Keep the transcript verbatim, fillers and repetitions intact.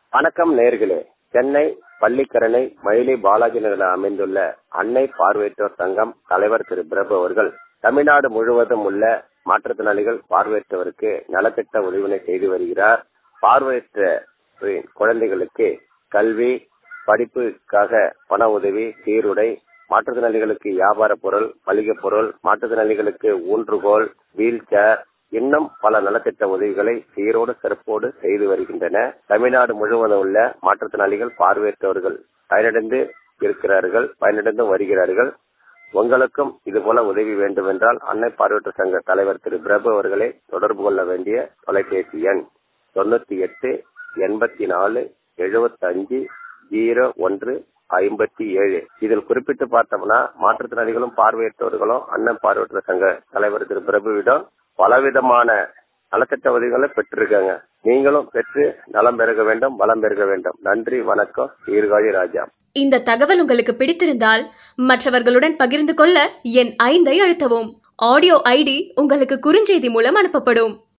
வணக்கம் நேயர்களே. சென்னை பள்ளிக்கரணை மயிலை பாலாஜி நகரில் அமைந்துள்ள அன்னை பார்வையற்றோர் சங்கம் தலைவர் திரு பிரபு அவர்கள் தமிழ்நாடு முழுவதும் உள்ள மாற்றுத்திறனாளிகள் பார்வையற்றவருக்கு நலத்திட்ட உதவினை செய்து வருகிறார். பார்வையற்ற குழந்தைகளுக்கு கல்வி, படிப்புக்காக பண உதவி, சீருடை, மாற்றுத்திறனாளிகளுக்கு வியாபார பொருள், மளிகை பொருள், மாற்றுத்திறனாளிகளுக்கு ஊன்றுகோல், வீல் சேர், இன்னும் பல நலத்திட்ட உதவிகளை சீரோடு சிறப்போடு செய்து வருகின்றன. தமிழ்நாடு முழுவதும் உள்ள மாற்றுத்திறனாளிகள் பார்வையற்றவர்கள் பயனடைந்து இருக்கிறார்கள், பயனடைந்து வருகிறார்கள். உங்களுக்கும் இதுபோல உதவி வேண்டும் என்றால் அன்னை பார்வையற்றோர் சங்க தலைவர் திரு பிரபு அவர்களை தொடர்பு கொள்ள வேண்டிய தொலைபேசி எண் தொண்ணூத்தி எட்டு எண்பத்தி நாலு எழுபத்தி அஞ்சு ஜீரோ ஒன்று ஐம்பத்தி ஏழு. இதில் குறிப்பிட்டு பார்த்தோம்னா மாற்றுத்திறனாளிகளும் பார்வையற்றவர்களும் அன்னை பார்வையற்றோர் சங்க தலைவர் திரு பிரபுவிடம் பலவிதமான நலத்திட்ட உதவிகளை பெற்றிருக்காங்க. நீங்களும் பெற்று நலம் பெருக வேண்டும், வளம் பெருக வேண்டும். நன்றி, வணக்கம். சீர்காழி ராஜா. இந்த தகவல் உங்களுக்கு பிடித்திருந்தால் மற்றவர்களுடன் பகிர்ந்து கொள்ள எண் ஐந்தை அழுத்தவும். ஆடியோ ஐடி உங்களுக்கு குறுஞ்செய்தி மூலம் அனுப்பப்படும்.